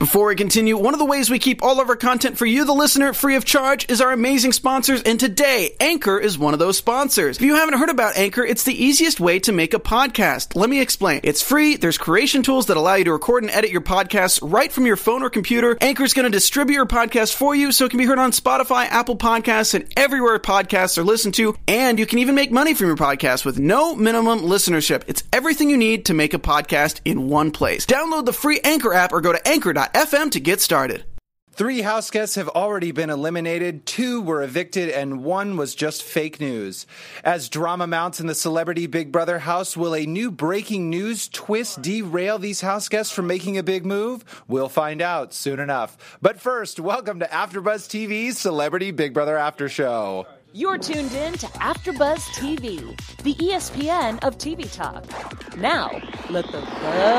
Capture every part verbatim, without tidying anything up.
Before we continue, one of the ways we keep all of our content for you, the listener, free of charge is our amazing sponsors, and today, Anchor is one of those sponsors. If you haven't heard about Anchor, it's the easiest way to make a podcast. Let me explain. It's free, there's creation tools that allow you to record and edit your podcasts right from your phone or computer. Anchor is going to distribute your podcast for you so it can be heard on Spotify, Apple Podcasts, and everywhere podcasts are listened to, and you can even make money from your podcast with no minimum listenership. It's everything you need to make a podcast in one place. Download the free Anchor app or go to anchor dot f m to get started. Three house guests have already been eliminated, two were evicted, and one was just fake news. As drama mounts in the celebrity Big Brother house, will a new breaking news twist derail these house guests from making a big move? We'll find out soon enough. But first, welcome to AfterBuzz T V's Celebrity Big Brother After Show. You're tuned in to AfterBuzz T V, the E S P N of T V talk. Now, let the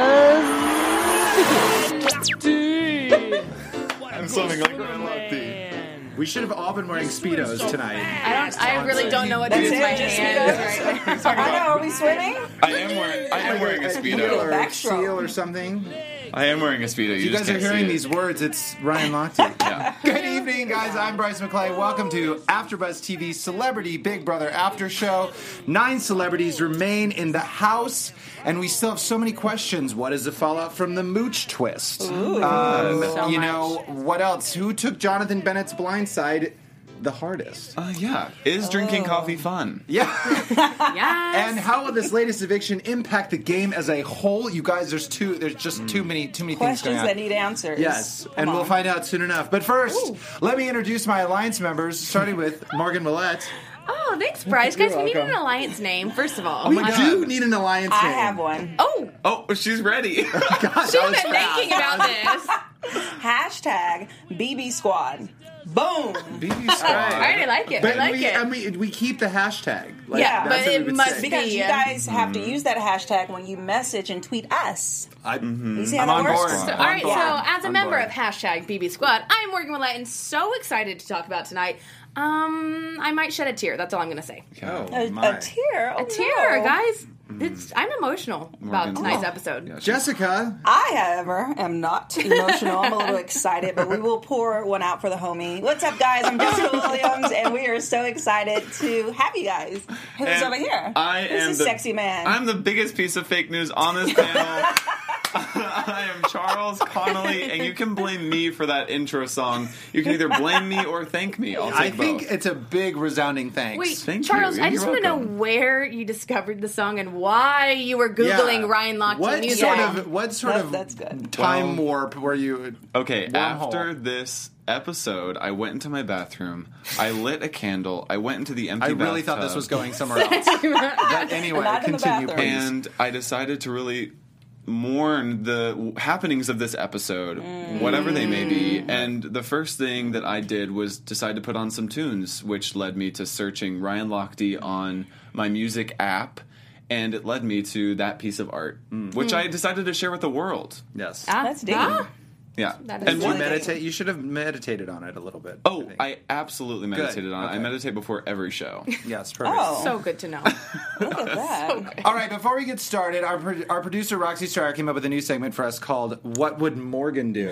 buzz begin. I'm sounding like Ryan Lochte. We should have all been wearing Speedos tonight. I don't. I really don't know what to do with my hands. I know. Are we swimming? I am wearing. I am wearing a speedo. Or Backstroke. seal or something. I am wearing a speedo. You, You just guys are can't see hearing it. these words. It's Ryan Lochte. Yeah. Good evening, guys. I'm Bryce McClay. Welcome to AfterBuzz T V's Celebrity Big Brother After Show. Nine celebrities remain in the house, and we still have so many questions. What is the fallout from the Mooch twist? Ooh. Um, So you much. know, what else? Who took Jonathan Bennett's blind side the hardest? Uh, yeah. Is drinking coffee fun? Yeah. Yes. And how will this latest eviction impact the game as a whole? You guys, there's too, there's just too many, too many things going Questions on. that need answers. Yes, Come and on. we'll find out soon enough. But first, Ooh. let me introduce my alliance members, starting with Morgan Millette. Oh, thanks, Bryce. Guys, You're we need welcome. an alliance name, first of all. We my do God. need an alliance I name. have one. Oh, Oh, she's ready. God, should that have was been fast. thinking about this. Hashtag B B Squad. Boom. B B Squad. All right, I like it. But I like we, it. and we we keep the hashtag. Like, Yeah, that's but what it we would must say. Because you Yeah. guys have to use that hashtag when you message and tweet us. I, You see how I'm that on works? board. So, On all right, board. so as a On member board. of hashtag B B Squad, I'm Morgan Millette and so excited to talk about tonight. Um, I might shed a tear. That's all I'm going to say. Oh, A, my. a tear. Oh, A tear, no. guys. It's, I'm emotional about Morgan. tonight's Oh. episode. Yeah, she- Jessica. I, however, am not emotional. I'm a little excited, but we will pour one out for the homie. What's up, guys? I'm Jessica Williams, and we are so excited to have you guys. Who's And over here? I Who's am this the sexy man? I'm the biggest piece of fake news on this panel. I am Charles Connolly, and you can blame me for that intro song. You can either blame me or thank me. I'll take I think both. it's a big resounding thanks. Wait, Thank Charles, you. I just You're want to know welcome. where you discovered the song and why you were Googling Yeah. Ryan Lochte What music. sort Yeah. of what sort That- of that's good. time Well- warp were you? Okay, Wormhole. after this episode, I went into my bathroom. I lit a candle. I went into the empty I really thought bathtub, this was going somewhere else. But anyway, Not in the continue, bathroom. please. and I decided to really mourn the happenings of this episode, whatever they may be. And the first thing that I did was decide to put on some tunes, which led me to searching Ryan Lochte on my music app, and it led me to that piece of art, which I decided to share with the world. Yes. Ah, That's deep. ah. Yeah, That is and Did you one. really- meditate? You should have meditated on it a little bit. Oh, think. I absolutely meditated on it. I Okay. meditate before every show. yes, perfect. Oh, So good to know. look at that. All right, before we get started, our pro- our producer Roxy Starr came up with a new segment for us called "What Would Morgan Do?"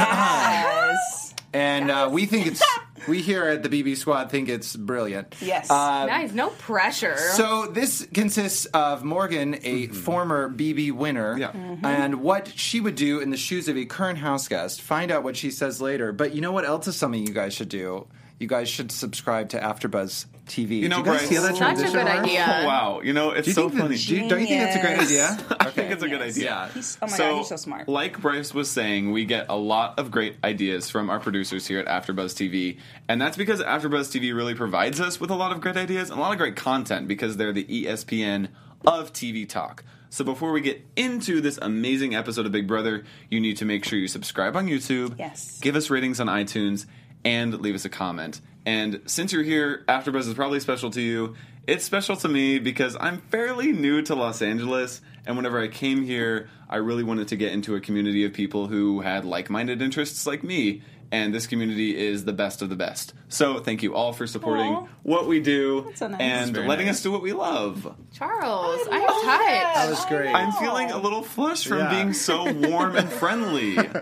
Yes. And uh, we think it's we here at the B B Squad think it's brilliant. Yes. Uh, Nice, no pressure. So this consists of Morgan, a former B B winner, Yeah. and what she would do in the shoes of a current house guest. Find out what she says later. But you know what else is something you guys should do? You guys should subscribe to AfterBuzz T V. You know, do you guys Bryce- see how that Such a transition good works? idea. Oh wow! You know, it's Do you so think that- funny. do you- don't you think that's a great Genius. idea? I think it's a good Yes. idea. Yeah. He's, oh my God, he's so smart. Like Bryce was saying, we get a lot of great ideas from our producers here at AfterBuzz T V, and that's because AfterBuzz T V really provides us with a lot of great ideas and a lot of great content because they're the E S P N of T V talk. So before we get into this amazing episode of Big Brother, you need to make sure you subscribe on YouTube, Yes. give us ratings on iTunes, and leave us a comment. And since you're here, AfterBuzz is probably special to you. It's special to me because I'm fairly new to Los Angeles, and whenever I came here, I really wanted to get into a community of people who had like-minded interests like me, and this community is the best of the best. So thank you all for supporting Aw. what we do That's so nice. and Very letting nice. us do what we love. Charles, I'm love touched. that. That was great. I'm feeling a little flushed from Yeah. being so warm and friendly.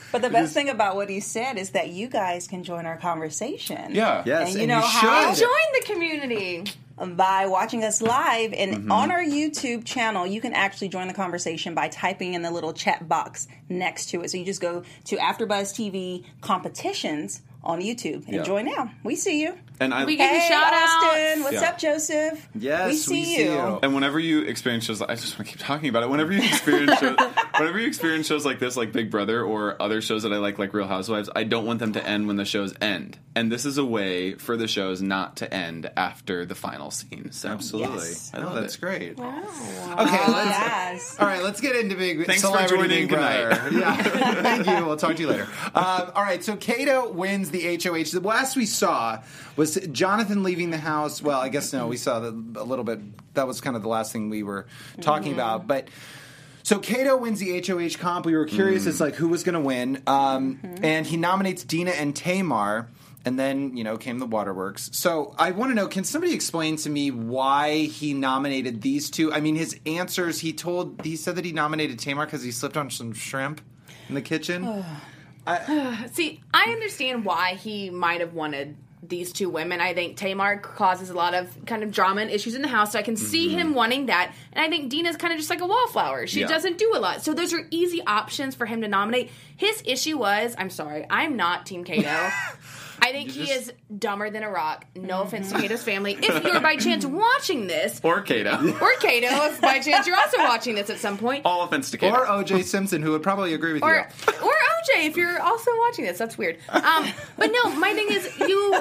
But the best thing about what he said is that you guys can join our conversation. Yeah. Yes, And you and know you how? should. Join the community. By watching us live and Mm-hmm. on our YouTube channel, you can actually join the conversation by typing in the little chat box next to it. So you just go to AfterBuzz T V competitions on YouTube and Yeah. join now. We see you. And I We give you Hey, shout Austin, outs. what's Yeah. up, Joseph? Yes, we see, we see you. you. And whenever you experience shows, I just want to keep talking about it. Whenever you experience shows, whenever you experience shows like this, like Big Brother or other shows that I like, like Real Housewives, I don't want them to end when the shows end. And this is a way for the shows not to end after the final scene. So Absolutely. Yes. I I know love that's it. great. Wow. Okay, let's. Yes. All right, let's get into Big Thanks for Celebrity joining. Big Good Brother. night. Yeah, thank you. We'll talk to you later. Um, all right, so Kato wins the H O H. The last we saw was Jonathan leaving the house. Well, I guess no, we saw the, a little bit. That was kind of the last thing we were talking Mm-hmm. about, but. So Kato wins the H O H comp. We were curious Mm. as like who was going to win, um, Mm-hmm. and he nominates Dina and Tamar, and then you know came the Waterworks. So I want to know, can somebody explain to me why he nominated these two? I mean, his answers. He told he said that he nominated Tamar because he slipped on some shrimp in the kitchen. See, I understand why he might have wanted these two women. I think Tamar causes a lot of kind of drama and issues in the house, so I can see him wanting that. And I think Dina's kind of just like a wallflower. She Yeah. doesn't do a lot. So those are easy options for him to nominate. His issue was, I'm sorry, I'm not Team Kato. I think he just- is dumber than a rock. No offense to Kato's family. If you're by chance watching this, Or Kato. or Kato, if by chance you're also watching this at some point, All offense to Kato. Or O J Simpson, who would probably agree with or you. or O J if you're also watching this. That's weird. Um, but no, my thing is you.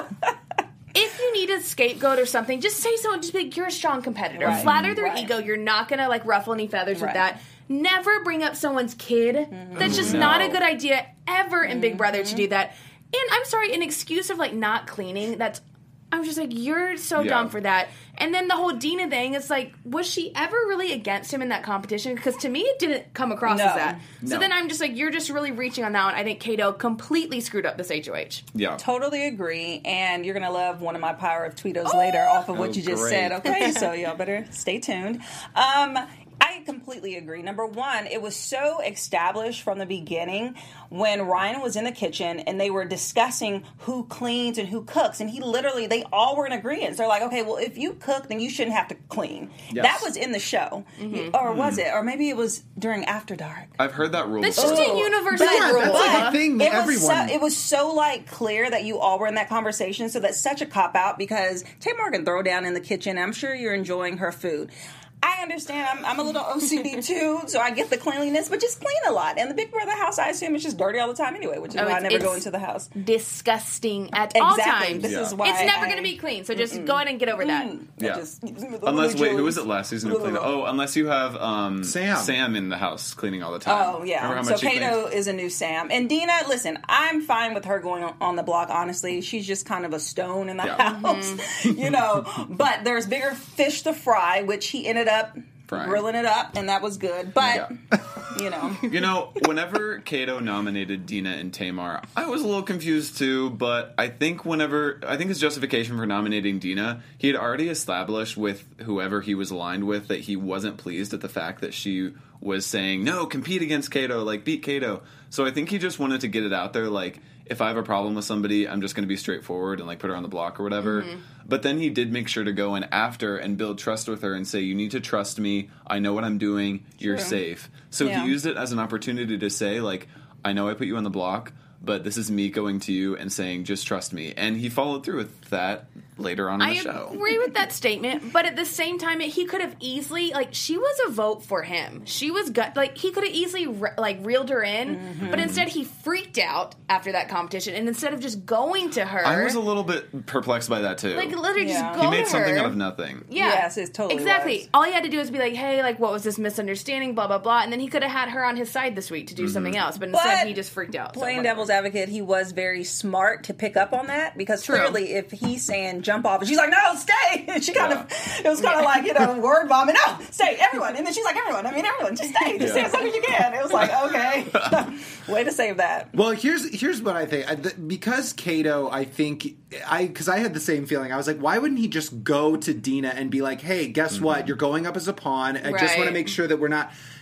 If you need a scapegoat or something, just say so and just be like, you're a strong competitor. Right. Flatter their Right. ego. You're not gonna like ruffle any feathers with Right. that. Never bring up someone's kid. That's just No. not a good idea ever in Big Brother to do that. And I'm sorry, an excuse of like not cleaning, that's I'm just like, you're so Yeah. dumb for that. And then the whole Dina thing, it's like, was she ever really against him in that competition? Because to me, it didn't come across No. as that. So No. then I'm just like, you're just really reaching on that one. I think Kato completely screwed up this H O H. Yeah. Totally agree, and you're gonna love one of my power of Tweetos later off of what Oh, you just great. said. Okay, so y'all better stay tuned. Um, I completely agree. Number one, it was so established from the beginning when Ryan was in the kitchen and they were discussing who cleans and who cooks, and he literally, they all were in agreement. They're like, okay, well, if you cook, then you shouldn't have to clean. Yes. That was in the show, or was it? Or maybe it was during After Dark. I've heard that rule It's before. just a Oh. universal But- yeah, rule. that's like a But thing. It was, Everyone. so, it was so like clear that you all were in that conversation. So that's such a cop out because Tamar can throw down in the kitchen. I'm sure you're enjoying her food. I understand. I'm, I'm a little O C D too, so I get the cleanliness, but just clean a lot. And the Big Brother house, I assume, is just dirty all the time anyway, which is Oh, why I it's- never go it's- into the house. Disgusting at all Exactly. times. This Yeah. is why It's never I- going to be clean. So just go ahead and get over that. Mm. Yeah. Just- Unless, wait, who was it last season who cleaned it? Oh, unless you have um, Sam. Sam in the house cleaning all the time. Oh, yeah. Remember how So much she Kato cleaned? is a new Sam. And Dina, listen, I'm fine with her going on, on the block, honestly. She's just kind of a stone in the Yeah. house, you know. But there's bigger fish to fry, which he ended up Frying. grilling it up, and that was good. But, Yeah. you know. You know, whenever Kato nominated Dina and Tamar, I was a little confused too, but I think whenever, I think his justification for nominating Dina, he had already established with whoever he was aligned with that he wasn't pleased at the fact that she was saying, no, compete against Kato, like beat Kato. So I think he just wanted to get it out there, like, if I have a problem with somebody, I'm just going to be straightforward and like put her on the block or whatever. Mm-hmm. But then he did make sure to go in after and build trust with her and say, you need to trust me. I know what I'm doing. You're True. safe. So Yeah. he used it as an opportunity to say, like, I know I put you on the block, but this is me going to you and saying, just trust me. And he followed through with that later on in I the show. agree with that statement, but at the same time, he could have easily, like, she was a vote for him. She was gut, like, he could have easily re- like reeled her in, Mm-hmm. but instead he freaked out after that competition, and instead of just going to her, I was a little bit perplexed by that too. like literally Yeah. just go he made to something her. out of nothing. Yeah. Yes, it totally exactly. was. All he had to do was be like, "Hey, like, what was this misunderstanding?" Blah blah blah, and then he could have had her on his side this week to do Mm-hmm. something else. But instead, But he just freaked out. So Playing whatever. devil's advocate, he was very smart to pick up on that because True. clearly, if he's saying jump off, and she's like, "No, stay," she kind Yeah. of it was kind of like you know word bombing. No, stay, everyone, and then she's like, "Everyone, I mean, everyone, just stay, just stay Yeah. as long as you can." It was like, okay, way to save that. Well, here's here's what I think. I, th- because Kato, I think I because I had the same feeling. I was like, why wouldn't he just go to Dina and be like, "Hey, guess what? You're going up as a pawn. I just Right. want to make sure that we're not."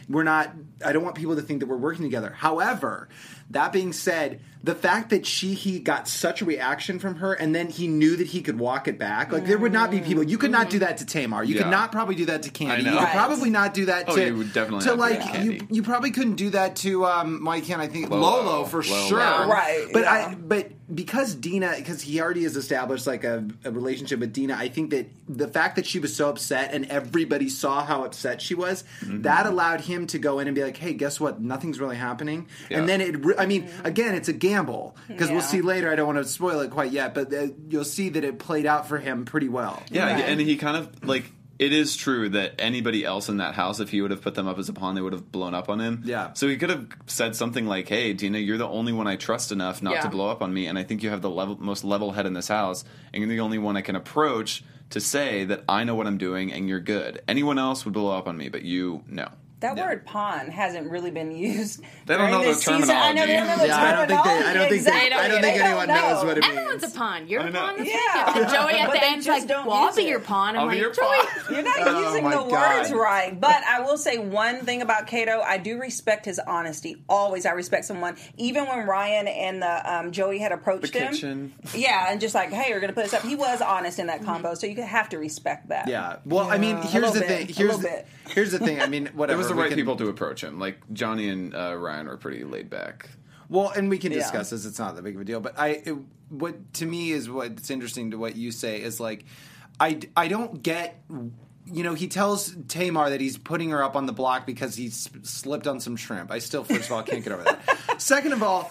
we're not, I don't want people to think that we're working together. However, that being said, the fact that she he got such a reaction from her, and then he knew that he could walk it back. Like there would not be people. You could not do that to Tamar. You Yeah. could not probably do that to Candy. I You know. could Right. probably not do that Oh, to you would definitely to not do like that to you. Candy. You probably couldn't do that to um. Why can't I think Lolo. Lolo, for Lolo. sure. Right, But yeah. I but because Dina because he already has established like a, a relationship with Dina. I think that the fact that she was so upset and everybody saw how upset she was, Mm-hmm. that allowed him to go in and be like, hey, guess what? Nothing's really happening. Yeah. And then it. Re- I mean, again, it's a gamble because we'll Yeah. see later. I don't want to spoil it quite yet, but uh, you'll see that it played out for him pretty well. Yeah, Right. and he kind of like it is true that anybody else in that house, if he would have put them up as a pawn, they would have blown up on him. Yeah. So he could have said something like, "Hey, Dina, you're the only one I trust enough not Yeah. to blow up on me, and I think you have the level, most level head in this house, and you're the only one I can approach to say that I know what I'm doing and you're good. Anyone else would blow up on me, but you, no." That word "pawn" hasn't really been used. They don't during know the this season. I know they don't know the Yeah, I don't think they- I don't think they- terminology. I don't think They anyone don't knows know. what it means. Everyone's a pawn. You're I a know. pawn. That's Yeah. right. And Joey at But the they end's just like, don't well, I'll use be it. your pawn. I'm I'll be like, your Joey. pawn. You're not Oh, using my the God. words right. But I will say one thing about Kato. I do respect his honesty. Always, I respect someone. Even when Ryan and the um, Joey had approached The him. kitchen. Yeah, and just like, hey, we're going to put this up. He was honest in that combo, so you have to respect that. Yeah. Well, I mean, Yeah. here's A the little thing. bit. A Here's little the, bit. here's the thing. I mean, whatever. There was the we right can- people to approach him. Like Johnny and uh, Ryan were pretty laid back. Well, and we can Yeah. discuss this. It's not that big of a deal. But I, it, what to me is what's interesting to what you say is like, I, I don't get. You know, he tells Tamar that he's putting her up on the block because he s- slipped on some shrimp. I still, first of all, can't get over that. Second of all,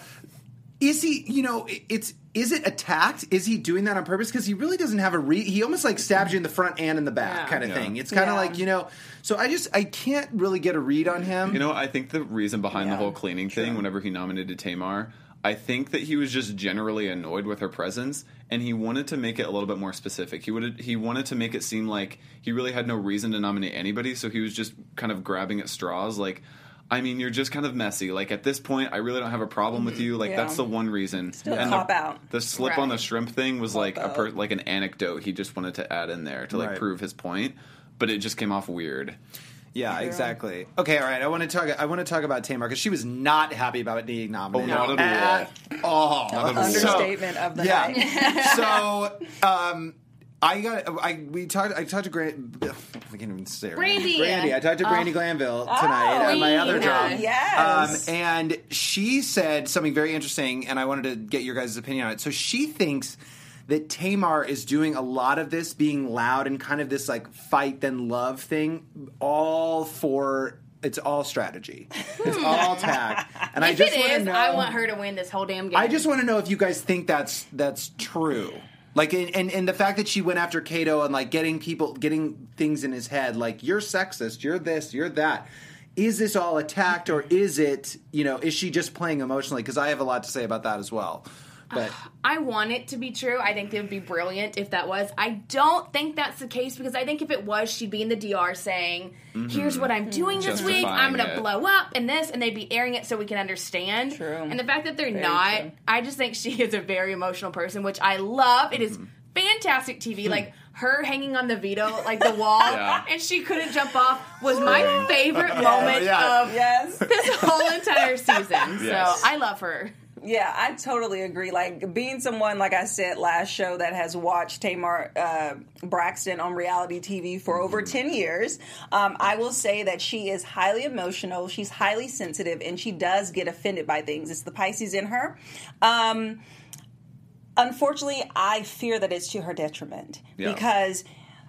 is he? You know, it- it's is it attacked? Is he doing that on purpose? Because he really doesn't have a re. He almost like stabs you in the front and in the back, Yeah. kind of Yeah. thing. It's kind of Yeah. like you know. So I just I can't really get a read on him. You know, I think the reason behind the Yeah, whole cleaning thing, whenever he nominated Tamar, I think that he was just generally annoyed with her presence, and he wanted to make it a little bit more specific. He would he wanted to make it seem like he really had no reason to nominate anybody, so he was just kind of grabbing at straws. Like, I mean, you're just kind of messy. Like at this point, I really don't have a problem with you. Like Yeah. that's the one reason. Still and cop the, out. the slip on the Right. shrimp thing was like a out. per, like an anecdote he just wanted to add in there to like Right. prove his point, but it just came off weird. Yeah, exactly. Okay, all right. I want to talk. I want to talk about Tamar because she was not happy about being nominated. Oh, not at all. Not at all. Understatement of the yeah. night. so, um, I got. I we talked. I talked to Grant. I can't even say her name. Brandy. Brandy. I talked to Brandy Glanville tonight at my other Queen. job. Yes. Um, and she said something very interesting, and I wanted to get your guys' opinion on it. So she thinks that Tamar is doing a lot of this, being loud and kind of this like fight then love thing, all for it's all strategy. It's all tact. And I If just it want to is, know. I want her to win this whole damn game. I just want to know if you guys think that's that's true. Like, and, and, and the fact that she went after Kato and like getting people, getting things in his head, like you're sexist, you're this, you're that. Is this all attacked, or is it, you know, is she just playing emotionally? Because I have a lot to say about that as well. But I want it to be true. I think it would be brilliant if that was. I don't think that's the case because I think if it was, she'd be in the D R saying, here's what I'm doing this week. Justifying I'm going to it. blow up and this, and they'd be airing it so we can understand. True. And the fact that they're Very not, true. I just think she is a very emotional person, which I love. It is fantastic T V. Like, her hanging on the veto, like the wall, Yeah. and she couldn't jump off was my favorite moment yeah. of Yes. this whole entire season. Yes. So I love her. Yeah, I totally agree. Like, being someone, like I said last show, that has watched Tamar uh, Braxton on reality T V for over ten years, um, I will say that she is highly emotional, she's highly sensitive, and she does get offended by things. It's the Pisces in her. Um, unfortunately, I fear that it's to her detriment Yeah. because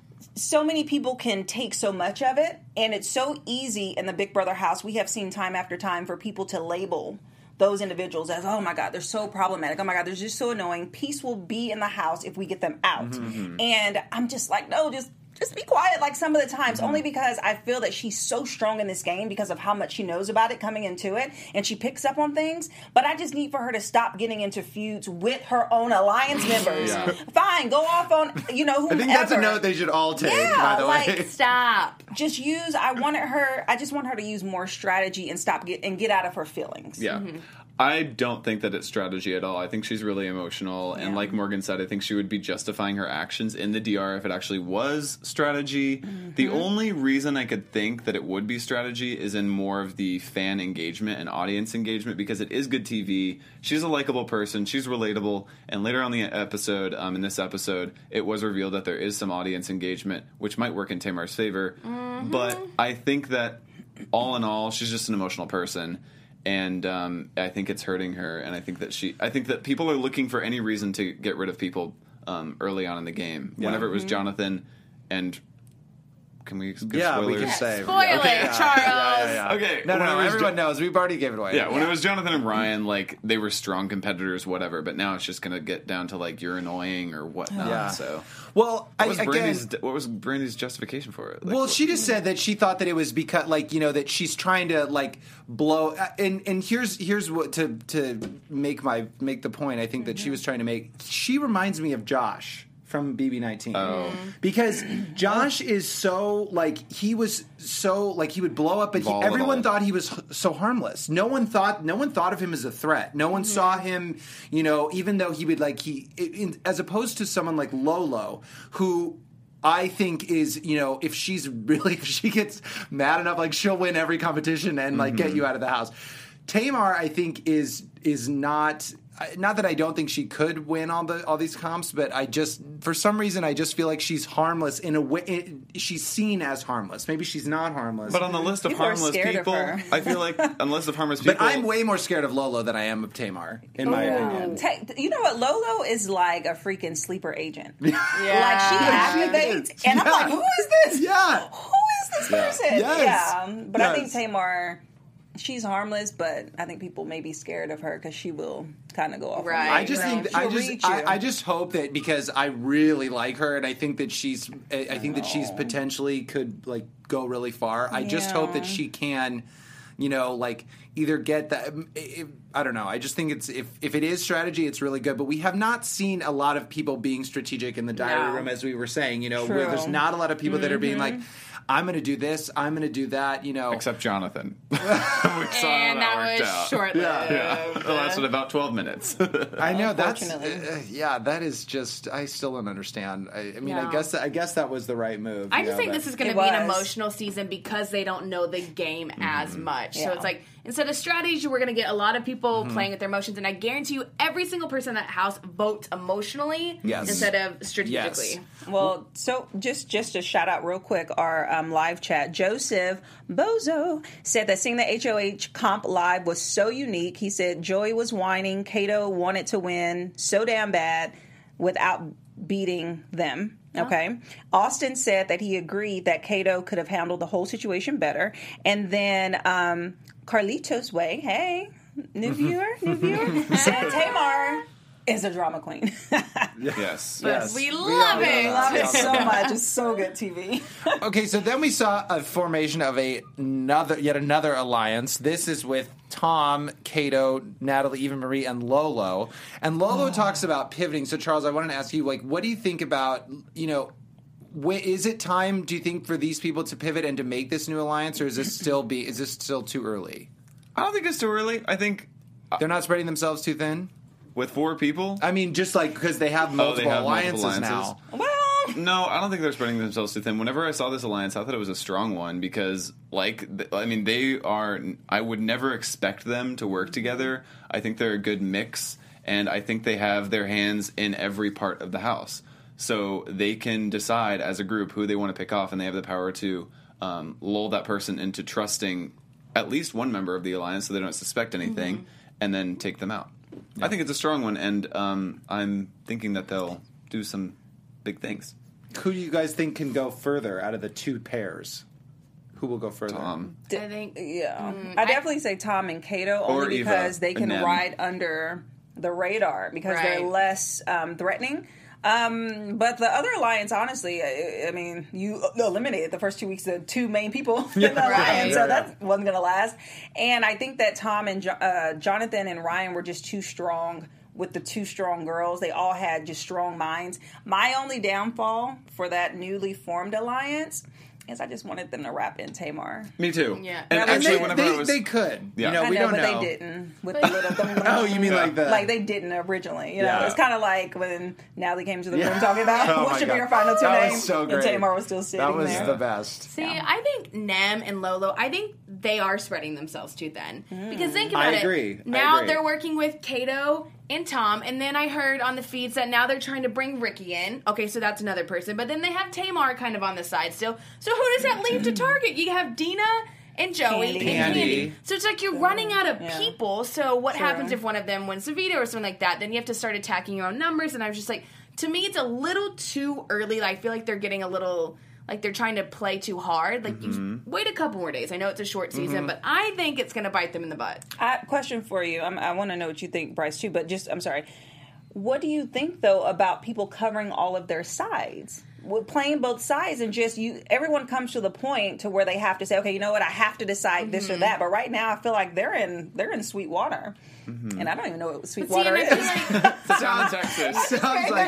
so many people can take so much of it, and it's so easy in the Big Brother house. We have seen time after time for people to label those individuals as, oh my God, they're so problematic. Oh my God, they're just so annoying. Peace will be in the house if we get them out. And I'm just like, no, just just be quiet like some of the times, only because I feel that she's so strong in this game because of how much she knows about it coming into it, and she picks up on things. But I just need for her to stop getting into feuds with her own alliance members. Yeah. Fine, go off on, you know, whomever. I think that's a note they should all take, Yeah, by the like, way. Stop. Just use, I wanted her, I just want her to use more strategy and stop get, and get out of her feelings. Yeah. I don't think that it's strategy at all. I think she's really emotional. Yeah. And like Morgan said, I think she would be justifying her actions in the D R if it actually was strategy. Mm-hmm. The only reason I could think that it would be strategy is in more of the fan engagement and audience engagement, because it is good T V. She's a likable person. She's relatable. And later on in the episode, um, in this episode, it was revealed that there is some audience engagement, which might work in Tamar's favor. Mm-hmm. But I think that all in all, she's just an emotional person. And um, I think it's hurting her, and I think that she, I think that people are looking for any reason to get rid of people um, early on in the game. Yeah. Whenever it was mm-hmm. Jonathan and. Can we give yeah, spoilers? we can say. Spoil yeah. okay. it, Charles. Yeah, yeah, yeah. Okay. No, no, no everyone jo- knows. We've already given it away. Yeah, when yeah. it was Jonathan and Ryan, like, they were strong competitors, whatever, but now it's just going to get down to, like, you're annoying or whatnot, yeah. so. Well, what I, was again... Brandy's, what was Brandy's justification for it? Like, well, what, she just said that she thought that it was because, like, you know, that she's trying to, like, blow... And and here's here's what, to to make my make the point I think mm-hmm. that she was trying to make. She reminds me of Josh from B B nineteen. Oh. Because Josh is so, like, he was so, like, he would blow up, but he, everyone thought he was so harmless. No one thought, no one thought of him as a threat. No one mm-hmm. saw him, you know, even though he would, like, he, in, as opposed to someone like Lolo, who I think is, you know, if she's really, if she gets mad enough, like, she'll win every competition and, like, mm-hmm. get you out of the house. Tamar, I think, is is not... Not that I don't think she could win all the all these comps, but I just, for some reason, I just feel like she's harmless in a way. It, she's seen as harmless. Maybe she's not harmless. But on the list of people harmless people, I feel like on the list of harmless people, but I'm way more scared of Lolo than I am of Tamar, in my Ooh. opinion. Ta- you know what? Lolo is like a freaking sleeper agent. Yeah, yeah. like she activates, and I'm yeah. like, who is this? Yeah, who is this yeah. person? Yes. Yeah, but yes. I think Tamar. She's harmless, but I think people may be scared of her because she will kind of go off. Right. I just right. think that, I just I, I just hope that because I really like her and I think that she's I, I think that she's potentially could like go really far. I just Yeah. hope that she can, you know, like either get that. If, I don't know. I just think it's if if it is strategy, it's really good. But we have not seen a lot of people being strategic in the diary No. room, as we were saying. You know, True. where there's not a lot of people mm-hmm. that are being like, I'm going to do this, I'm going to do that, you know. Except Jonathan. we saw and that, that was out. short-lived. Yeah, yeah. It lasted about twelve minutes. I know, that's, uh, yeah, that is just, I still don't understand. I, I mean, No. I guess I guess that was the right move. I just know, think but- this is going to It be an was. emotional season because they don't know the game Mm-hmm. as much. So Yeah. it's like, instead of strategy, we're going to get a lot of people Mm-hmm. playing with their emotions. And I guarantee you, every single person in that house votes emotionally Yes. instead of strategically. Yes. Well, so just just to shout out real quick, our um, live chat, Joseph Bozo said that seeing the H O H comp live was so unique. He said Joey was whining, Kato wanted to win so damn bad without beating them. Okay. Austin said that he agreed that Kato could have handled the whole situation better. And then um, Carlitos Way, hey, new viewer, new viewer, said Tamar is a drama queen. Yes, But yes. we love all it. know Love that. it so much. It's so good T V. Okay, so then we saw a formation of a another, yet another alliance. This is with Tom, Kato, Natalie, Eva Marie, and Lolo. And Lolo talks about pivoting. So, Charles, I wanted to ask you, like, what do you think about, you know, wh- is it time, do you think, for these people to pivot and to make this new alliance, or is this still be is this still too early? I don't think it's too early. I think They're not spreading themselves too thin? with four people. I mean, just like because they have multiple Oh, they have alliances, multiple alliances. now. Well, No, I don't think they're spreading themselves too thin. Whenever I saw this alliance, I thought it was a strong one because, like, th- I mean, they are. I would never expect them to work together. I think they're a good mix, and I think they have their hands in every part of the house, so they can decide as a group who they want to pick off, and they have the power to um, lull that person into trusting at least one member of the alliance, so they don't suspect anything, mm-hmm. and then take them out. Yeah. I think it's a strong one, and um, I'm thinking that they'll do some big things. Who do you guys think can go further out of the two pairs? Who will go further? Tom. I think. yeah. Mm, I definitely say Tom and Kato Or only Eva because they can and them. ride under the radar because they're Right. less um, threatening. Um, but the other alliance, honestly, I, I mean, you eliminated the first two weeks the two main people in the Yeah, alliance, yeah, so yeah. that wasn't going to last. And I think that Tom and jo- uh, Jonathan and Ryan were just too strong with the two strong girls. They all had just strong minds. My only downfall for that newly formed alliance is I just wanted them to wrap in Tamar. Me too. Yeah. And, And actually, they, whenever they, I was, they could. Yeah. You know, I we know, don't but know. they didn't. With the little, the Oh, you mean Yeah. like the like they didn't originally. You know, Yeah. it's kind of like when Natalie came to the Yeah. room talking about Oh what my should God. be your final two That names, was so and great. Tamar was still sitting That was there. the best. See, I think Nem and Lolo, I think they are spreading themselves too thin. Because think about I it. agree. I Now agree. they're working with Kato and Tom, and then I heard on the feeds that now they're trying to bring Ricky in. Okay, so that's another person. But then they have Tamar kind of on the side still. So who does that leave to target? You have Dina and Joey Candy. and Candy. Candy. So it's like you're running out of yeah. people. So what True. happens if one of them wins the veto or something like that? Then you have to start attacking your own numbers. And I was just like, to me, it's a little too early. I feel like they're getting a little... Like, they're trying to play too hard. Like, Mm-hmm. you wait a couple more days. I know it's a short season, Mm-hmm. but I think it's going to bite them in the butt. I, question for you. I'm, I want to know what you think, Bryce, too. But just, I'm sorry. What do you think though about people covering all of their sides? With playing both sides and just you, everyone comes to the point to where they have to say, okay, you know what, I have to decide this or that. But right now, I feel like they're in they're in sweet water, and I don't even know what sweet See, and water I is. feel like, South Texas. Sounds like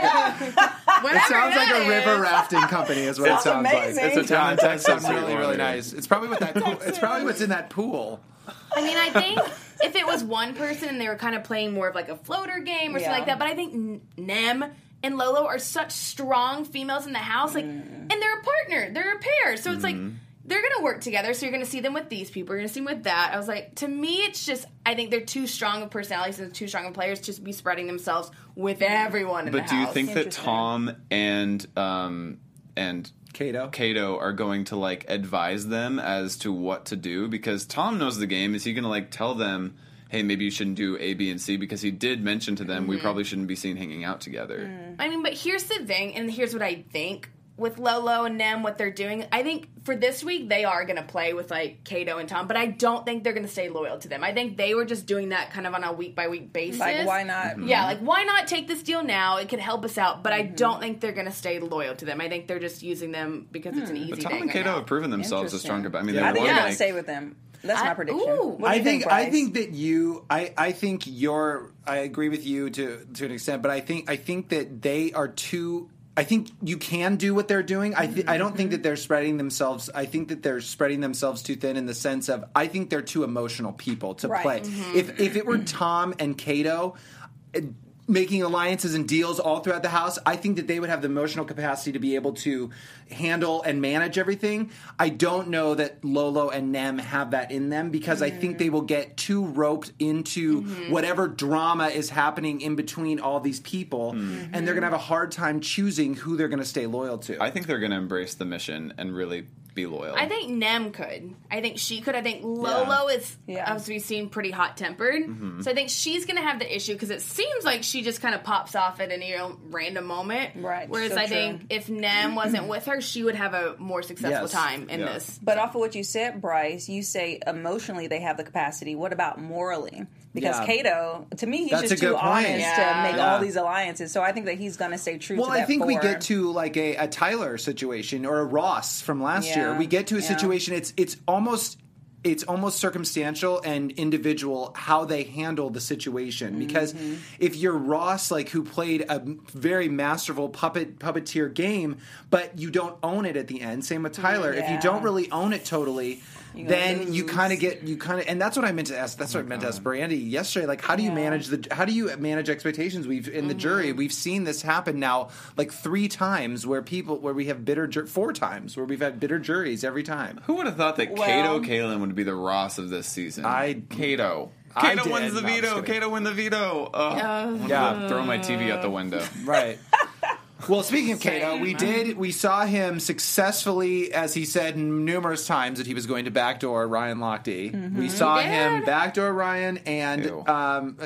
a, whatever it sounds like that a river is. rafting company is what Sounds it sounds amazing. like. It's a town in It does Texas. sound really, really nice. It's probably what that pool, it's probably what's in that pool. I mean, I think if it was one person and they were kind of playing more of like a floater game or Yeah. something like that, but I think N- Nem and Lolo are such strong females in the house, like, and they're a partner, they're a pair, so it's like they're gonna work together. So you're gonna see them with these people, you're gonna see them with that. I was like, to me, it's just I think they're too strong of personalities and too strong of players to be spreading themselves with everyone in But the do you house. think that Interesting. Tom and um and Kato. Kato are going to like advise them as to what to do? Because Tom knows the game. Is he going to like tell them, hey, maybe you shouldn't do A, B, and C? Because he did mention to them we probably shouldn't be seen hanging out together. I mean, but here's the thing, and here's what I think with Lolo and Nem, what they're doing. I think for this week they are going to play with like Kato and Tom, but I don't think they're going to stay loyal to them. I think they were just doing that kind of on a week by week basis. Like, why not? Yeah, like why not take this deal now? It could help us out, but I don't think they're going to stay loyal to them. I think they're just using them because it's an easy But Tom thing and right Kato now. have proven themselves as Interesting. stronger. I mean, Yeah. they I think won they're Yeah. going like to stay with them. That's my I- prediction. ooh. What do I you think, Bryce? I think that you I, I think you're I agree with you to to an extent, but I think I think that they are too I think you can do what they're doing. I th- I don't think that they're spreading themselves. I think that they're spreading themselves too thin in the sense of I think they're too emotional people to Right. play. If if it were Tom and Kato uh, making alliances and deals all throughout the house, I think that they would have the emotional capacity to be able to handle and manage everything. I don't know that Lolo and Nem have that in them because I think they will get too roped into whatever drama is happening in between all these people, and they're going to have a hard time choosing who they're going to stay loyal to. I think they're going to embrace the mission and really be loyal. I think Nem could. I think she could. I think Lolo is, Yeah. as we've seen, pretty hot tempered. So I think she's going to have the issue because it seems like she just kind of pops off at any random moment. Right, Whereas so I true. think if Nem wasn't with her, she would have a more successful Yes. time in Yeah. this. But off of what you said, Bryce, you say emotionally they have the capacity. What about morally? Because Yeah. Kato, to me, he's That's just a good too point. honest Yeah. to make Yeah. all these alliances. So I think that he's going to stay true Well, to that I think we four. get to like a, a Tyler situation or a Ross from last Yeah, year. We get to a yeah. situation. It's it's almost it's almost circumstantial and individual how they handle the situation. Because Mm-hmm. if you're Ross, like who played a very masterful puppet puppeteer game, but you don't own it at the end. Same with Tyler. If you Yeah. don't really own it totally. gonna Then you lose. kind of get you kind of, and that's what I meant to ask. That's what I meant to ask Brandy yesterday. Like, how do you Yeah. manage the? How do you manage expectations? We've in the jury, we've seen this happen now like three times where people where we have bitter ju- four times where we've had bitter juries every time. Who would have thought that Well- Kato Kalin would be the Ross of this season? I- Kato. I Kato did. wins the No, I'm just veto. kidding. Kato win the veto. Ugh. Yeah. Yeah. Throw my T V out the window. Right. Well, speaking of Kato, we did we saw him successfully, as he said numerous times, that he was going to backdoor Ryan Lochte. We saw He him did. backdoor Ryan, and Ew. um,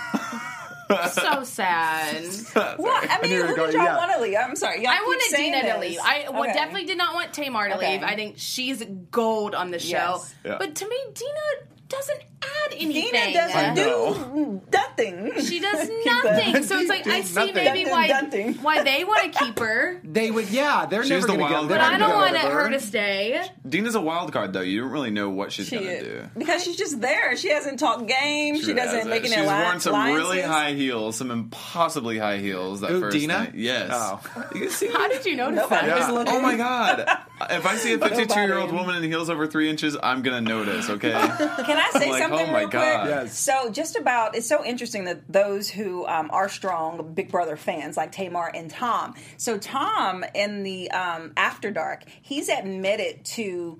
So sad. What? I mean, knew you were who going- did y'all yeah. want to leave? I'm sorry. Y'all I keep wanted saying Dina to this. leave. I well, Okay. definitely did not want Tamar to Okay. leave. I think she's gold on the show. Yes. Yeah. But to me, Dina doesn't add anything. Dina doesn't do nothing. She does nothing. So it's like I see Nothing. maybe why Nothing. why they want to keep her, They would, yeah, they're She's never the going to wild get. but they're I not don't gonna want get her over to stay. Dina's a wild card, though. You don't really know what she's She going to is. do. Because she's just there. She hasn't talked game. She, doesn't hasn't. make any She's alli- worn some alliances. really high heels, some impossibly high heels that Ooh, first Dina? night. Yes. Oh. You can see How did you notice Nobody that? was looking. Oh my god! If I see a fifty-two-year-old Nobody. woman in heels over three inches, I'm gonna notice. Okay. Can I say I'm like, something oh my real God. quick? Yes. So just about, it's so interesting that those who um, are strong Big Brother fans like Tamar and Tom. So Tom in the um, After Dark, he's admitted to,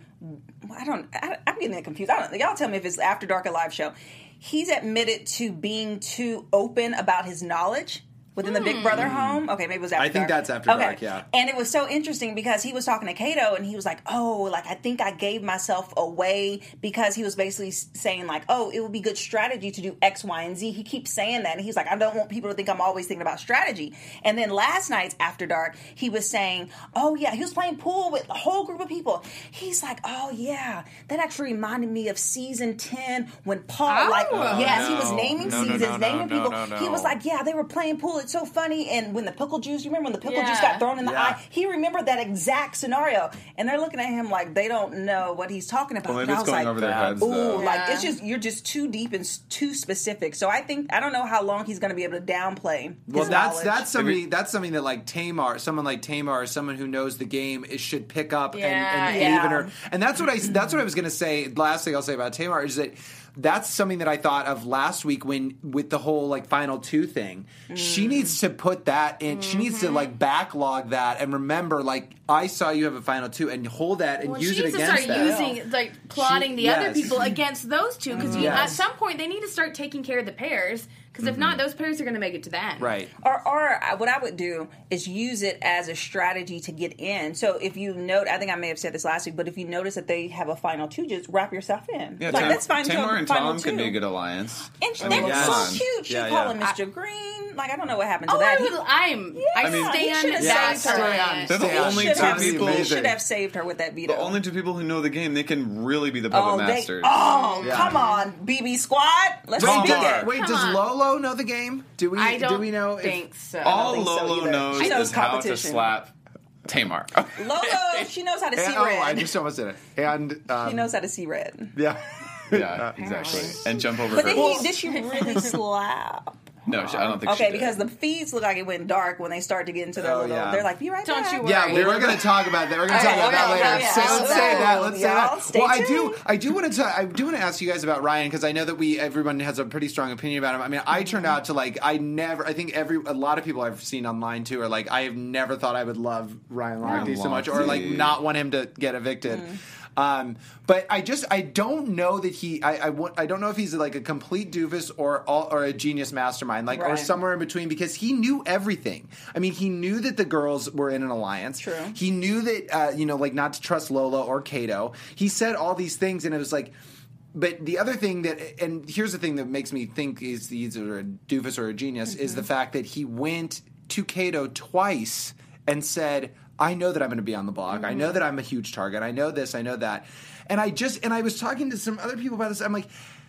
I don't, I, I'm getting confused. I don't, y'all tell me if it's After Dark or live show. He's admitted to being too open about his knowledge within the Big Brother home. Okay, maybe it was After I Dark. think that's After okay. Dark, yeah. And it was so interesting because he was talking to Kato and he was like, oh, like, I think I gave myself away because he was basically saying, like, oh, it would be good strategy to do X, Y, and Z. He keeps saying that. And he's like, I don't want people to think I'm always thinking about strategy. And then last night's After Dark, he was saying, oh, yeah, he was playing pool with a whole group of people. He's like, oh, yeah, that actually reminded me of season ten when Paul, Oh. like, Oh, yes, he was no. naming No, no, seasons, no, no, naming no, people. no, no. He was like, yeah, they were playing pool. It's so funny. And when the pickle juice, you remember when the pickle juice Yeah. got thrown in the Yeah. eye? He remembered that exact scenario. And they're looking at him like they don't know what he's talking about. Well, maybe And I it's was going like, over their heads, ooh, though. like Yeah. it's just, you're just too deep and s- too specific. So I think, I don't know how long he's going to be able to downplay Well, his that's knowledge. that's something that's something that like Tamar, someone like Tamar, or someone who knows the game, is, should pick up Yeah, and, and yeah. even her. And that's what I that's what I was going to say. Last thing I'll say about Tamar is that that's something that I thought of last week when with the whole like final two thing. Mm. She needs to put that in. She needs Mm-hmm. to like backlog that and remember like I saw you have a final two and hold that and Well, use she it needs to against start that. using, like, plotting She- the yes. other people against those two because Yes. at some point they need to start taking care of the pairs because if not, those pairs are going to make it to the end. Right. Or, or uh, what I would do is use it as a strategy to get in. So if you note, I think I may have said this last week, but if you notice that they have a final two, just wrap yourself in. Yeah, like, Tam- let's find Tamar you a and final Tom two. could be a good alliance. And I they're mean, yes. so cute. She Yeah, call yeah. him Mister Green. Like, I don't know what happened to Oh, that. I He- would, I'm, Yeah, I he stand should've that saved her. alliance. They're the Yeah, only should two have- people. He amazing. should have saved her with that veto. The only two people who know the game. They can really be the oh, puppet they, masters. oh Yeah. come on, B B Squad. Let's Wait, speak does, it. wait, Come does on. Lolo know the game? Do we? I don't do we know? if- think so. All think so Lolo either. knows She knows is how to competition. slap Tamar. Lolo, she knows how to see And- oh, red. I just almost did it. And um, she knows how to see red. yeah. yeah, exactly. And jump over But her. did, he, did she really slap? No, she, I don't think she Okay, did. because the feeds look like it went dark when they start to get into their Oh, little. yeah. They're like, "Be right Don't back." you worry. Yeah, we were going to talk about that. We're going to Okay, talk about okay, that okay, later. okay. So let's say that. Let's say Y'all that. stay Well, I do. tuned. I do want to. Talk, I do want to ask you guys about Ryan because I know that we everyone has a pretty strong opinion about him. I mean, I turned out to like. I never. I think every a lot of people I've seen online too are like. I have never thought I would love Ryan Lochte so much, or like Lochte. not want him to get evicted. Um, but I just I don't know that he I I, want, I don't know if he's like a complete doofus or all, or a genius mastermind like or Right. somewhere in between because he knew everything. I mean, he knew that the girls were in an alliance. True. He knew that uh, you know like not to trust Lola or Kato. He said all these things and it was like. But the other thing that, and here's the thing that makes me think he's either a doofus or a genius, is the fact that he went to Kato twice and said, I know that I'm going to be on the block. I know that I'm a huge target. I know this. I know that. And I just, and I was talking to some other people about this. I'm like,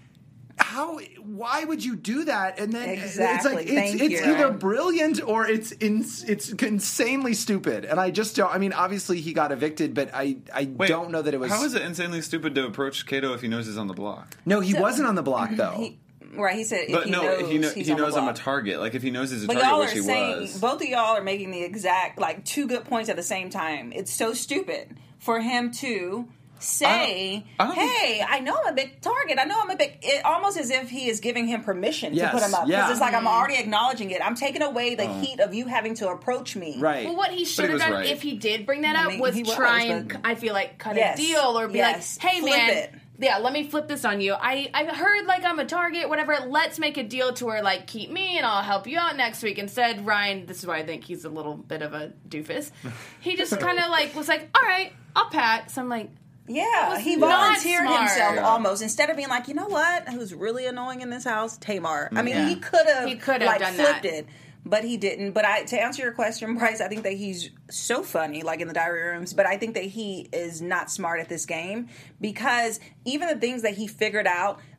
how, why would you do that? And then Exactly. it's like, it's, Thank it's you. either brilliant or it's in, it's insanely stupid. And I just don't, I mean, obviously he got evicted, but I, I Wait, don't know that it was. How is it insanely stupid to approach Kato if he knows he's on the block? No, he wasn't on the block though. He, right, he said. If But he no, knows, he, know, he's he on the knows I'm a block. target. Like if he knows he's a But target, y'all which are he saying was. both of y'all are making the exact like two good points at the same time. It's so stupid for him to say, I don't- I don't "Hey, I know I'm a big target. I know I'm a big." It almost as if he is giving him permission Yes, to put him up because yeah. it's like I'm already acknowledging it. I'm taking away the heat of you having to approach me. Right. Well, what he should have was done right. if he did bring that I up mean, was he was, try and, but- I feel like, cut Yes. a deal or be Yes. like, hey, Flip man. it. Yeah, let me flip this on you. I, I heard like I'm a target, whatever. Let's make a deal to where like keep me and I'll help you out next week. Instead, Ryan, this is why I think he's a little bit of a doofus. He just kind of like was like, all right, I'll pat. So I'm like, Yeah, was he not volunteered smart. himself Yeah. almost instead of being like, you know what, who's really annoying in this house, Tamar. I mean, Yeah. he could have, He could have like, done flipped that. it, but he didn't. But I, to answer your question, Bryce, I think that he's so funny, like in the diary rooms. But I think that he is not smart at this game because even the things that he figured out,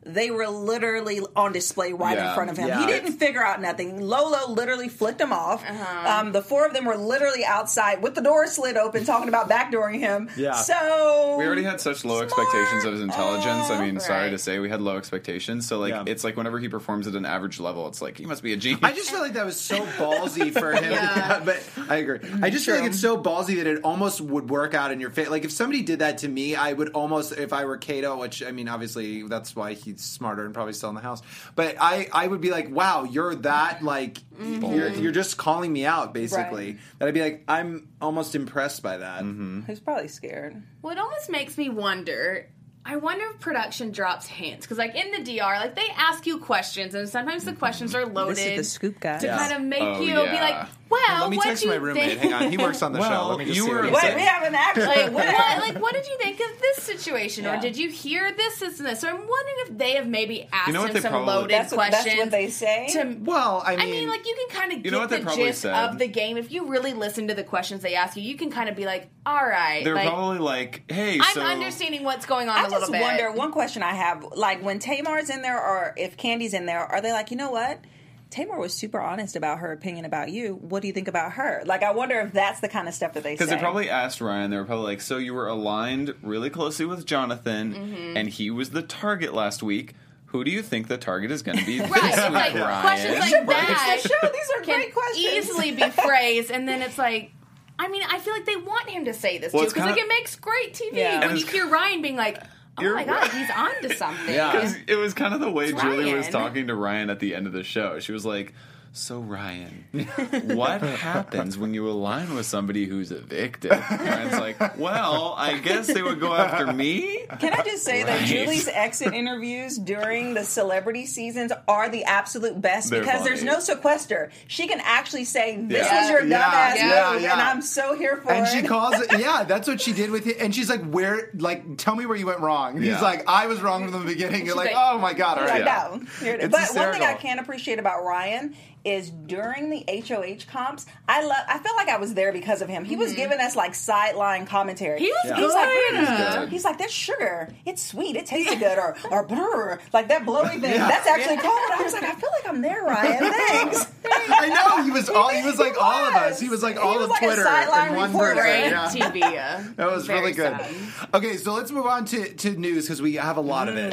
they were literally on display right Yeah. in front of him. Yeah. He didn't figure out nothing. Lolo literally flicked him off. Uh-huh. Um, the four of them were literally outside with the door slid open, talking about backdooring him. Yeah. So We already had such low Smart. expectations of his intelligence. I mean, Right. sorry to say, we had low expectations. So, like, Yeah. it's like whenever he performs at an average level, it's like, he must be a genius. I just feel like that was so ballsy for him. Yeah. But I agree. I just feel like it's so ballsy that it almost would work out in your face. Like if somebody did that to me, I would almost, if I were Kato, which I mean, obviously that's why he's smarter and probably still in the house. But I, I would be like, wow, you're that like, you're, you're just calling me out basically. Right. That I'd be like, I'm almost impressed by that. He's probably scared. Well, it almost makes me wonder. I wonder if production drops hints because, like in the D R, like they ask you questions, and sometimes the questions are loaded This is the scoop guy. to Yeah. kind of make Oh, you yeah. be like, "Well, Let me what text do my you roommate. think?" Hang on, he works on the Well, show. Let me just you see were- what he Wait, says. we haven't actually. Like, what, like, what did you think of this situation, Yeah. or did you hear this, this, and this? So I'm wondering if they have maybe asked You know what him they some probably- loaded That's what, questions. that's what they say. to, Well, I mean, I mean, like you can kind of You know get what they the probably gist said? of the game if you really listen to the questions they ask you. You can kind of be like, "All right, They're like, probably like, hey, I'm so... understanding what's going on I a little just bit." wonder, one question I have, like when Tamar's in there or if Candy's in there, are they like, you know what? Tamar was super honest about her opinion about you. What do you think about her? Like, I wonder if that's the kind of stuff that they say. Because they probably asked Ryan, they were probably like, so you were aligned really closely with Jonathan, Mm-hmm. and he was the target last week. Who do you think the target is going to be this Right, week, like Ryan? questions like that It's the show. These are can great questions. easily be phrased, and then it's like, I mean, I feel like they want him to say this Well, too it's because like kinda- it makes great T V Yeah. when And you it's- hear Ryan being like, "Oh You're my god, right. he's on to something." Yeah. Because it was kind of the way It's Julie was Ryan. talking to Ryan at the end of the show. She was like, so Ryan, what happens when you align with somebody who's evicted? Ryan's like, well, I guess they would go after me. Can I just say that Right. Julie's exit interviews during the celebrity seasons are the absolute best They're because there's funny. no sequester. She can actually say, this Yeah. was your Yeah, dumbass yeah, move, yeah. and I'm so here for And it. she calls it, yeah, that's what she did with it. And she's like, where, like, tell me where you went wrong. He's Yeah. like, I was wrong from the beginning. You're like, like- oh my God, all Like, right. no. Here it is. It's But one thing I hysterical. can appreciate about Ryan is during the H O H comps, I love. I felt like I was there because of him. He was giving us like sideline commentary. He was He's good. like, He was "Mm, good. he's like, that's sugar. It's sweet. It tasted good. Or or brr, like that blowy thing. That's actually cold. I was like, I feel like I'm there, Ryan. Thanks. I know, he was all, he was like He all of us. was. He was like He all was of like a Twitter sideline in one reporter. person. Great Yeah. T V. uh, That was very really good. sad. Okay, so let's move on to, to news because we have a lot of it.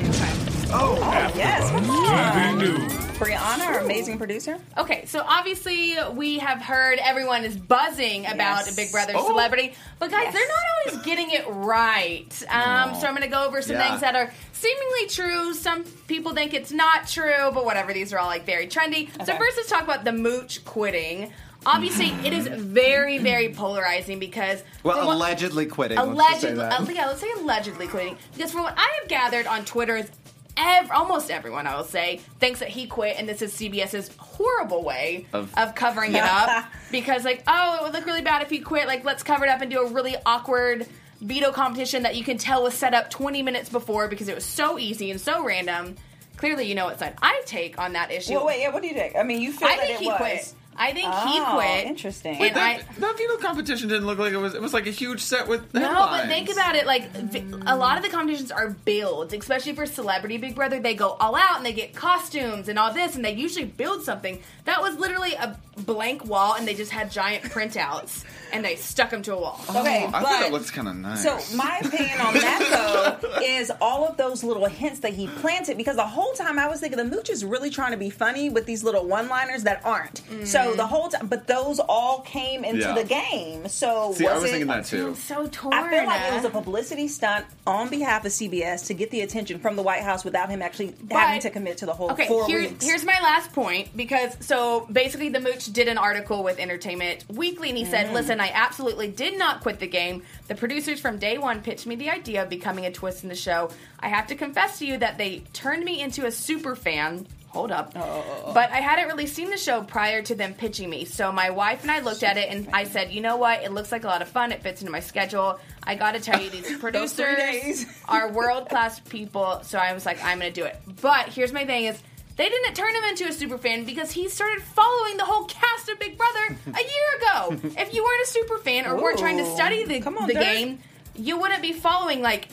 Oh yes. Come on. Brianna, our amazing producer. Okay, so obviously we have heard everyone is buzzing about Yes. Big Brother Oh. Celebrity, but guys, Yes. they're not always getting it right. Um, so I'm going to go over some Yeah. things that are seemingly true. Some people think it's not true, but whatever. These are all like very trendy. So Okay. first, let's talk about the mooch quitting. Obviously, it is very, very polarizing because Well, for what- allegedly quitting. let's just say allegedly, that. uh, yeah, let's say allegedly quitting. Because from what I have gathered on Twitter is ev- almost everyone, I will say, thinks that he quit, and this is CBS's horrible way of, Of- covering it up. Because, like, oh, it would look really bad if he quit. Like, let's cover it up and do a really awkward veto competition that you can tell was set up twenty minutes before because it was so easy and so random. Clearly, you know what side I take on that issue. Well, wait, yeah. What do you think? I mean, you feel I that think it he was. quit. I think Oh, he quit. interesting. And I, That, that veto competition didn't look like it was. It was like a huge set with No, headlines. but think about it. Like, v- a lot of the competitions are builds, especially for Celebrity Big Brother. They go all out and they get costumes and all this, and they usually build something. That was literally a blank wall, and they just had giant printouts, and they stuck them to a wall. Okay, I but thought it looks kind of nice. so my opinion on that though is all of those little hints that he planted, because the whole time I was thinking the mooch is really trying to be funny with these little one-liners that aren't. So the whole time, but those all came into Yeah. the game. So See, was I was it, thinking that too. I'm so torn. I feel like it was a publicity stunt on behalf of C B S to get the attention from the White House without him actually having to commit to the whole Okay, four here, weeks. here's my last point, because so basically the mooch did an article with Entertainment Weekly, and he said, Mm-hmm. listen, I absolutely did not quit the game. The producers from day one pitched me the idea of becoming a twist in the show. I have to confess to you that they turned me into a super fan. Hold up. But I hadn't really seen the show prior to them pitching me. So my wife and I looked at it, and I said, you know what? It looks like a lot of fun. It fits into my schedule. I got to tell you, these three producers days. are world-class people. So I was like, I'm going to do it. But here's my thing is, they didn't turn him into a super fan because he started following the whole cast of Big Brother a year ago. If you weren't a super fan or weren't trying to Ooh. study the, Come on, the Dirk. game, you wouldn't be following, like,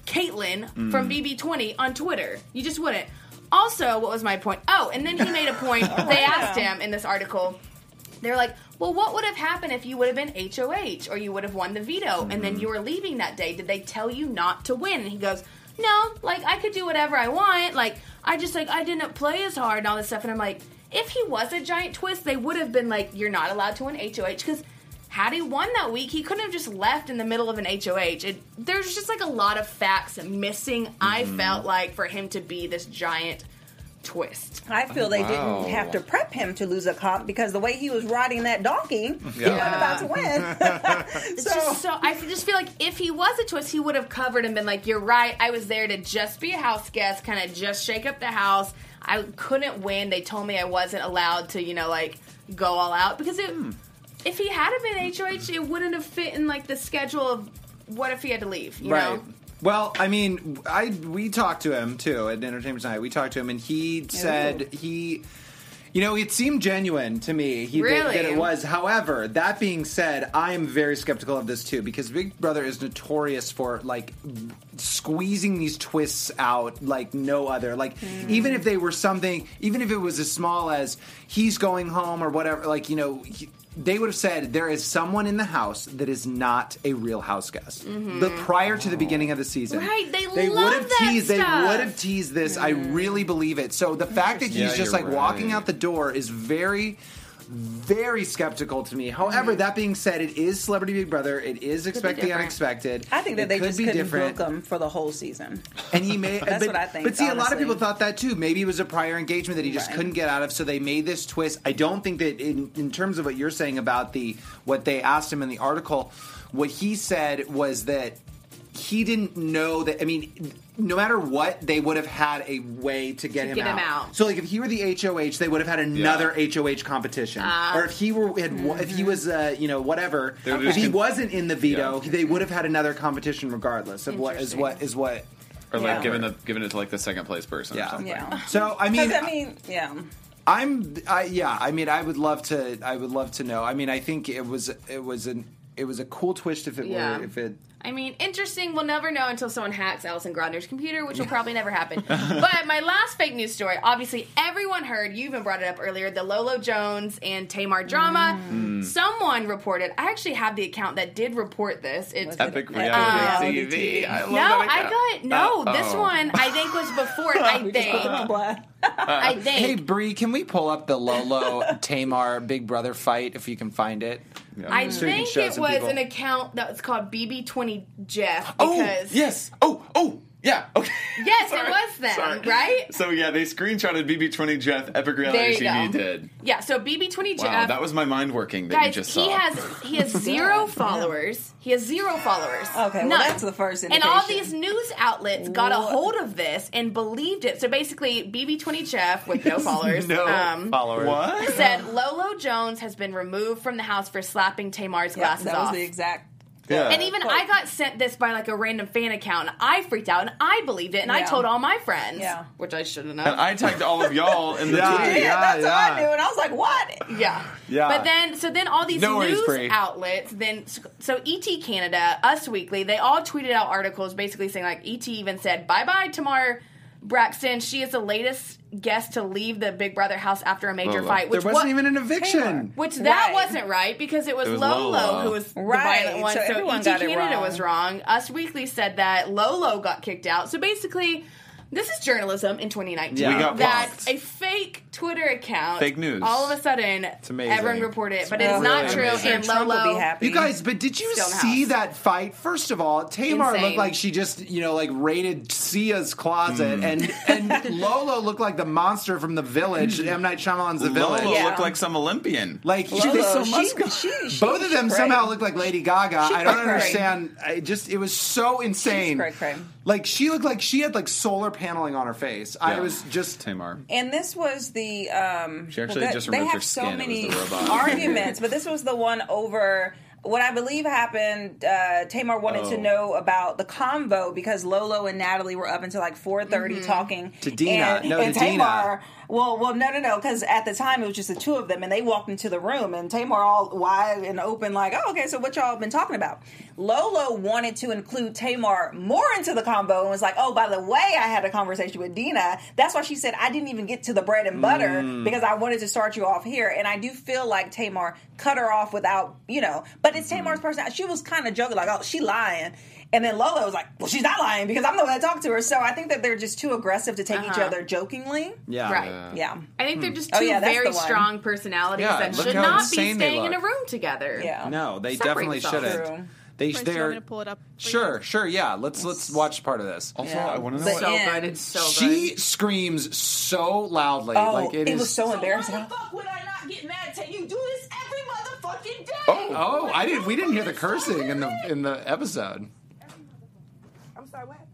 Caitlyn Mm. from B B twenty on Twitter. You just wouldn't. Also, what was my point? Oh, and then he made a point. They asked him in this article, they're like, well, what would have happened if you would have been H O H or you would have won the veto and then you were leaving that day? Did they tell you not to win? And he goes, no, like, I could do whatever I want. Like, I just, like, I didn't play as hard and all this stuff. And I'm like, if he was a giant twist, they would have been like, you're not allowed to win H O H. Because had he won that week, he couldn't have just left in the middle of an H O H. It, there's just, like, a lot of facts missing, mm-hmm. I felt like, for him to be this giant twist. I feel they Wow. didn't have to prep him to lose a comp because the way he was riding that donkey, he wasn't about to win. It's just so I just feel like if he was a twist, he would have covered and been like, "You're right. I was there to just be a house guest, kind of just shake up the house. I couldn't win. They told me I wasn't allowed to, you know, like go all out because it, hmm. if he had been H O H, it wouldn't have fit in like the schedule of what if he had to leave, you right. know." Well, I mean, I we talked to him too at Entertainment Tonight. We talked to him, and he said he, you know, it seemed genuine to me. He really? that, that it was. However, that being said, I am very skeptical of this too because Big Brother is notorious for like squeezing these twists out like no other. Like mm. even if they were something, even if it was as small as he's going home or whatever, like you know. He, they would have said there is someone in the house that is not a real house guest. Mm-hmm. But prior to the beginning of the season, right? They, they love would have that teased. stuff. They would have teased this. Mm. I really believe it. So the fact that he's yeah, just you're like right. walking out the door is very, very skeptical to me. However, mm. that being said, it is Celebrity Big Brother. It is expect the unexpected. I think that it they could just be couldn't different. book him for the whole season. And he made that's but, what I think. But see, honestly. a lot of people thought that too. Maybe it was a prior engagement that he just right. couldn't get out of, so they made this twist. I don't think that in, in terms of what you're saying about the what they asked him in the article, what he said was that he didn't know that. I mean, no matter what, they would have had a way to get, to him, get out. him out. So, like, if he were the H O H, they would have had another Yeah. H O H competition. Uh, or if he were, had, mm-hmm. if he was, uh, you know, whatever. would If just he con- wasn't in the veto, Yeah. they would have had another competition regardless of what is what is what. Or like Yeah. giving the giving it to like the second place person Yeah. or something. Yeah. So I mean, I mean, yeah. I'm, I, yeah. I mean, I would love to. I would love to know. I mean, I think it was, it was an, it was a cool twist if it Yeah. were, if it. I mean, interesting. We'll never know until someone hacks Alison Grodner's computer, which will probably never happen. But my last fake news story, obviously everyone heard, you even brought it up earlier, the Lolo Jones and Tamar drama. Mm. Someone reported, I actually have the account that did report this. It's Epic Um, reality T V. I love No, that I account. got, no, Uh, this oh. one I think was before, I think. I think. Hey, Bree, can we pull up the Lolo Tamar Big Brother fight if you can find it? Yeah. I So you can think show it some was people. an account that was called B B twenty Jeff Oh because yes. Oh oh yeah. Okay. Yes, Sorry. it was them, Sorry. right? So yeah, they screenshotted B B twenty Jeff Epic There Reality you T V go. did. Yeah, so B B twenty Wow, Jeff. that was my mind working that guys, you just saw. he has he has zero followers. He has zero followers. Okay, well, None. that's the first And all indication. these news outlets got a What? hold of this and believed it. So basically, B B twenty Jeff with no followers. No um, followers. What? said Lolo Jones has been removed from the house for slapping Tamar's Yeah, glasses that off. was the exact. Yeah. And even I got sent this by like a random fan account, and I freaked out, and I believed it, and I Yeah. told all my friends, Yeah. which I shouldn't and have. I tagged all of y'all in the Yeah. tweet. Yeah, Yeah, that's what yeah. I knew, and I was like, "What?" Yeah. Yeah. But then, so then all these No worries, news Bree. outlets, then, so E T Canada, Us Weekly, they all tweeted out articles basically saying, like, E T even said, bye-bye, Tamar Braxton. She is the latest guest to leave the Big Brother house after a major Lolo. fight. There Which wasn't wa- even an eviction. Tamar. Which that Right. wasn't right because it was, It was Lolo, Lolo. who was the Right. violent one. So So, everyone E T got it Canada wrong. was wrong. Us Weekly said that Lolo got kicked out. So basically, this is journalism in twenty nineteen. Yeah. We got that blocked. a fake Twitter account, Fake news. all of a sudden, amazing. everyone reported it, but Well, it's not really true. amazing. And Trump will Lolo, be happy. You guys, but did you Still in the see house. that fight? First of all, Tamar Insane. looked like she just, you know, like raided Sia's closet, and and Lolo looked like the monster from The Village. M. Night Shyamalan's The Village. Lolo Yeah. looked like some Olympian. Like she, Lolo, they so she- much. she- she Both of them was somehow cray. looked like Lady Gaga. She I don't was cray. understand. I just it was so insane. cray cray. Like she looked like she had like solar paneling on her face. I Yeah. was just Tamar. And this was the. Um, She actually well, just they removed have her so skin. It was many the robot. arguments, but this was the one over. What I believe happened, uh, Tamar wanted to Oh. know about the convo because Lolo and Natalie were up until like four thirty talking To Dina. And, No, and to Dina. Tamar Well, well, no, no, no, because at the time it was just the two of them, and they walked into the room, and Tamar all wide and open, like, oh, okay, so what y'all been talking about? Lolo wanted to include Tamar more into the combo and was like, oh, by the way, I had a conversation with Dina. That's why she said, I didn't even get to the bread and butter mm. because I wanted to start you off here. And I do feel like Tamar cut her off without, you know, but it's Tamar's personality. She was kind of joking, like, oh, she lying. And then Lolo was like, well, she's not lying because I'm the one that talked to her. So I think that they're just too aggressive to take uh-huh. each other jokingly. Yeah. Right. Yeah. yeah. I think they're just two oh, yeah, very strong personalities yeah, that should not be staying in a look. room together. Yeah. No, they Separate definitely themselves. shouldn't. True. They, First, they're, you want me to pull it up for sure, you? sure, yeah. Let's let's watch part of this. Also, Yeah. I want to know The what... So end. good. It's so She good. screams so loudly. Oh, like it, it is, was so embarrassing. Why the fuck would I not get mad till you do this every motherfucking day? Oh, oh, I didn't. We didn't hear the cursing in the in the episode. I'm sorry, what?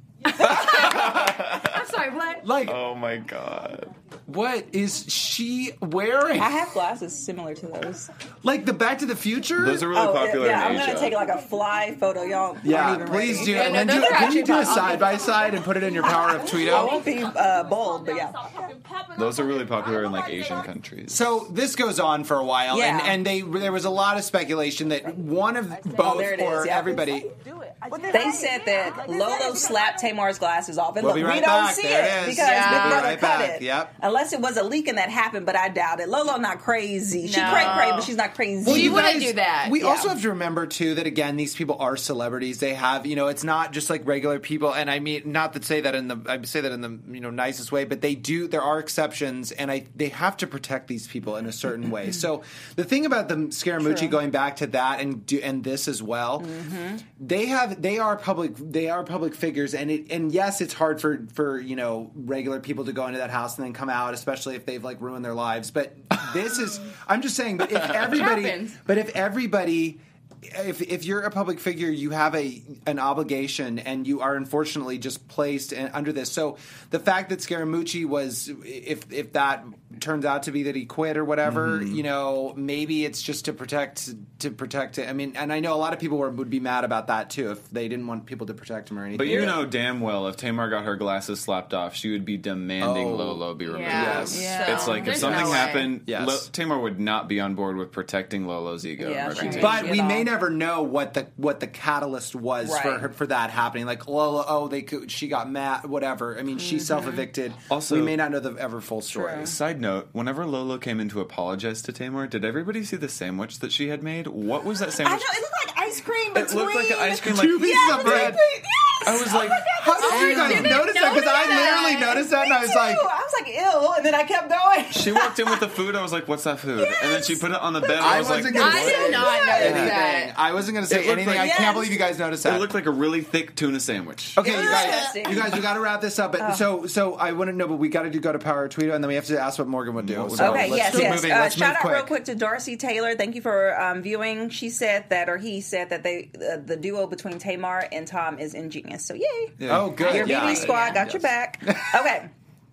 I'm sorry, what? Like, Oh my god. what is she wearing? I have glasses similar to those. Like the Back to the Future? Those are really oh, popular yeah, in I'm Asia. going to take like a fly photo. Y'all aren't yeah, even please ready. do. Yeah, and no, then those do, are can you actually do a popular. side by side and put it in your Power of I Tweeto? won't be uh, bold, but yeah. Those are really popular in like Asian countries. So this goes on for a while, Yeah. and, and they there was a lot of speculation that one of both there it is, or yeah. everybody. They said that Lolo slapped Tamar's glasses off, and We'll look, be right we don't back. see There it, it is. because Yeah. Big We'll be Brother right cut back. it. Yep. Unless it was a leak and that happened, but I doubt it. Lolo not crazy. She No. cray cray, but she's not crazy. Well, you You wouldn't guys- do that. We Yeah. also have to remember too that again, these people are celebrities. They have, you know, it's not just like regular people. And I mean, not to say that in the, I say that in the, you know, nicest way, but they do. There are exceptions, and I they have to protect these people in a certain way. So the thing about the Scaramucci, True. going back to that and do, and this as well, Mm-hmm. they have they are public they are public figures, and it and yes, it's hard for for you know regular people to go into that house and then come out, especially if they've like ruined their lives. But this is, I'm just saying, but if everybody, happens. but if everybody. If if you're a public figure, you have a an obligation, and you are unfortunately just placed in, under this. So the fact that Scaramucci was, if if that turns out to be that he quit or whatever, Mm-hmm. you know, maybe it's just to protect to protect it. I mean, and I know a lot of people were, would be mad about that too if they didn't want people to protect him or anything. But you know damn well if Tamar got her glasses slapped off, she would be demanding Oh. Lolo be removed. Yeah. Yes. Yeah. It's like if There's something no way. happened, Yes. Lo- Tamar would not be on board with protecting Lolo's ego. Yeah, and right. reputation. But At we may all. never know what the what the catalyst was for Right. her, for that happening. Like, oh, oh, they could, she got mad, whatever. I mean, she self evicted. Also- we may not know the ever full story. True. Side note, whenever Lolo came in to apologize to Tamar, did everybody see the sandwich that she had made? What was that I sandwich? know, it looked like ice cream It between... looked like an ice cream, like Two pieces Yeah, of bread. between- Yes! I was like, How did you guys didn't notice that? Because I notice that. literally noticed that, and I was Me like, too. I was like, ew, and then I kept going. she walked in with the food. I was like, "What's that food?" And then she put it on the bed. And I I was like, wasn't gonna I say did not notice anything. that. I wasn't going to say It looked anything. like- I can't Yes. believe you guys noticed that. "It looked like a really thick tuna sandwich." Okay, It you was guys, disgusting. you guys, we got to wrap this up. But so, so I want to know, but we got to do go to Power Tweeto, and then we have to ask what Morgan would do. What would So Okay, let's yes, keep yes. moving. Uh, Let's shout move out quick. real quick to Darcy Taylor. Thank you for um, viewing. She said that, or he said that they uh, the duo between Tamar and Tom is ingenious. So yay! Oh, good. Your yeah. B B squad got your back. Okay,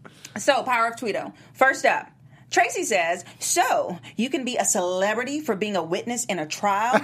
so Power of Tweeto. First up. Tracy says, so you can be a celebrity for being a witness in a trial?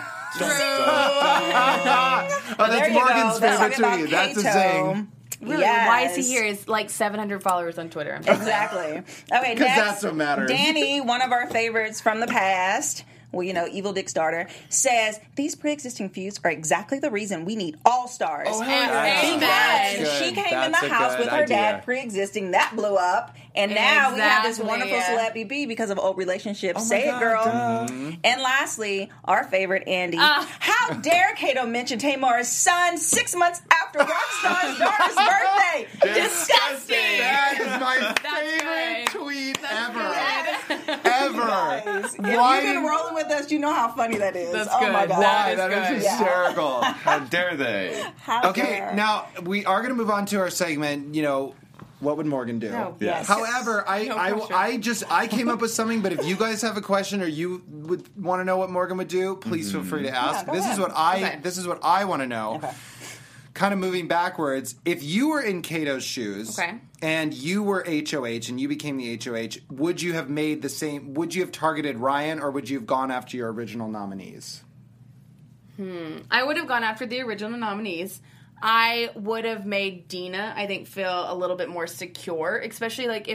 Oh, There that's you Morgan's go. That's favorite talking about tweet. That's a Kato. zing. Really? Yes. Why is he here? Is like seven hundred followers on Twitter. I'm sorry. Exactly. Okay, 'Cause next, that's what matters. Danny, one of our favorites from the past, well, you know, Evil Dick's daughter, says these pre-existing feuds are exactly the reason we need all stars. Oh, That's amen. Because good. she came That's in the a house good with her idea. dad pre-existing, that blew up, and now we have this Exactly. wonderful celeb B B because of old relationships. Oh my Say it, God, girl. duh. And lastly, our favorite Andy. Ah. How dare Kato mention Tamar's son six months after Rockstar's daughter's birthday? Disgusting. That is my That's favorite good. tweet ever. Yes. Ever. If Why you've been did- rolling with us, you know how funny that is. That's oh my good. god! Why? That is That is good. hysterical. How dare they? How Okay, dare. now we are going to move on to our segment. You know, what would Morgan do? No. Yes. However, I, No I, pressure. I just I came up with something. But if you guys have a question or you would want to know what Morgan would do, please feel free to ask. go this ahead. is what I Okay. this is what I want to know. Okay. Kind of moving backwards, if you were in Kato's shoes, Okay. and you were H O H and you became the H O H, would you have made the same? Would you have targeted Ryan, or would you have gone after your original nominees? I would have gone after the original nominees. I would have made Dina, I think, feel a little bit more secure, especially like if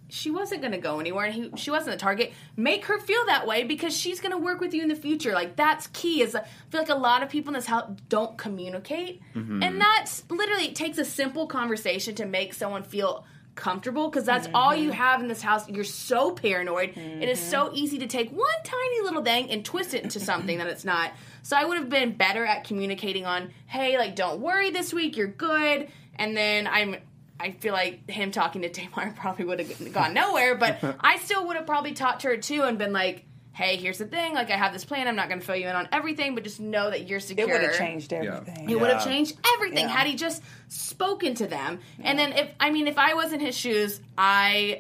she wasn't going to go anywhere and he, she wasn't the target. Make her feel that way because she's going to work with you in the future. Like, that's key. Is I feel like a lot of people in this house don't communicate. Mm-hmm. And that's literally, it takes a simple conversation to make someone feel comfortable because that's mm-hmm. all you have in this house. You're so paranoid. Mm-hmm. It is so easy to take one tiny little thing and twist it into something that it's not. So I would have been better at communicating on, hey, like, don't worry this week. You're good. And then I'm... I feel like him talking to Tamar probably would have gone nowhere, but I still would have probably talked to her too and been like, hey, here's the thing, like I have this plan, I'm not going to fill you in on everything, but just know that you're secure. It would have changed everything. It yeah. would have changed everything yeah. had he just spoken to them. Yeah. And then if, I mean, if I was in his shoes, I...